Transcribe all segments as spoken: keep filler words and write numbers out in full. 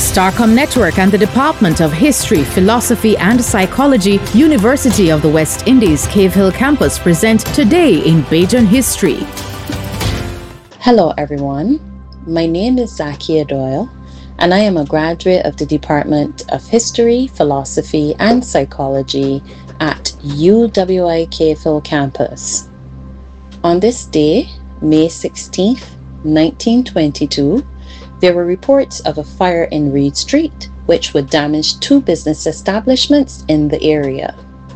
Starcom Network and the Department of History, Philosophy and Psychology, University of the West Indies, Cave Hill Campus present Today in Bajan History. Hello everyone, my name is Zakia Doyle and I am a graduate of the Department of History, Philosophy and Psychology at U W I Cave Hill Campus. On this day, May sixteenth, nineteen twenty-two, there were reports of a fire in Reed Street, which would damage two business establishments in the area.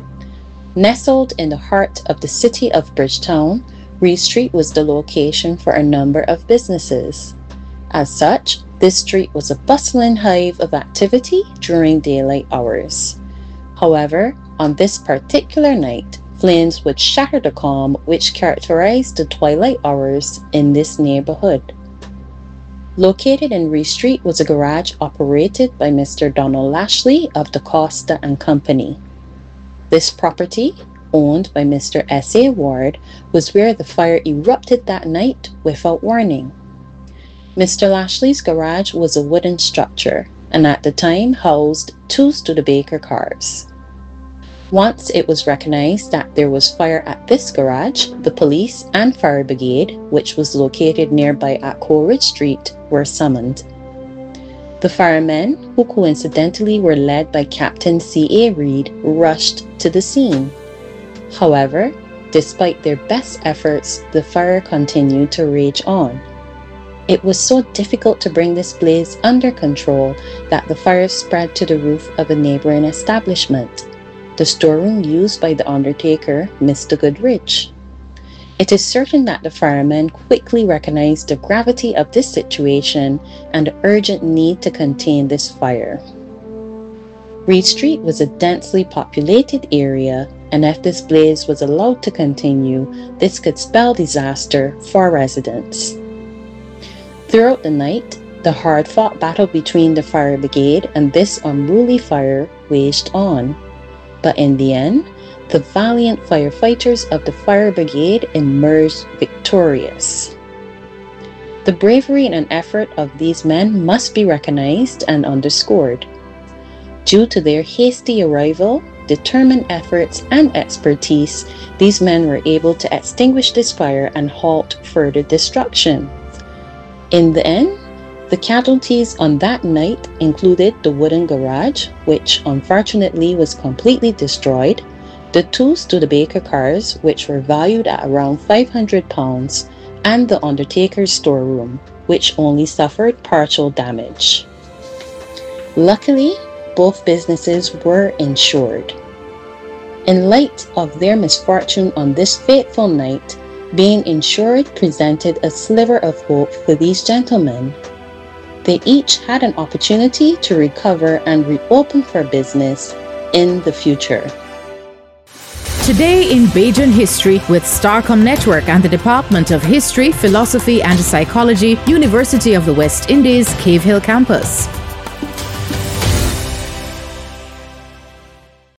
Nestled in the heart of the city of Bridgetown, Reed Street was the location for a number of businesses. As such, this street was a bustling hive of activity during daylight hours. However, on this particular night, flames would shatter the calm which characterized the twilight hours in this neighborhood. Located in Reed Street was a garage operated by Mister Donald Lashley of the Costa and Company. This property, owned by Mister S A Ward, was where the fire erupted that night without warning. Mister Lashley's garage was a wooden structure and at the time housed two Studebaker cars. Once it was recognized that there was fire at this garage, the police and fire brigade, which was located nearby at Coleridge Street, were summoned. The firemen, who coincidentally were led by Captain C A Reed, rushed to the scene. However, despite their best efforts, the fire continued to rage on. It was so difficult to bring this blaze under control that the fire spread to the roof of a neighboring establishment, the storeroom used by the undertaker, Mister Goodrich. It is certain that the firemen quickly recognized the gravity of this situation and the urgent need to contain this fire. Reed Street was a densely populated area, and if this blaze was allowed to continue, this could spell disaster for residents. Throughout the night, the hard-fought battle between the fire brigade and this unruly fire waged on. But in the end, the valiant firefighters of the fire brigade emerged victorious. The bravery and effort of these men must be recognized and underscored. Due to their hasty arrival, determined efforts, and expertise, these men were able to extinguish this fire and halt further destruction. In the end, the casualties on that night included the wooden garage, which unfortunately was completely destroyed, the two Studebaker cars, which were valued at around five hundred pounds, and the undertaker's storeroom, which only suffered partial damage. Luckily, both businesses were insured. In light of their misfortune on this fateful night, being insured presented a sliver of hope for these gentlemen. They each had an opportunity to recover and reopen for business in the future. Today in Bajan History with Starcom Network and the Department of History, Philosophy and Psychology, University of the West Indies, Cave Hill Campus.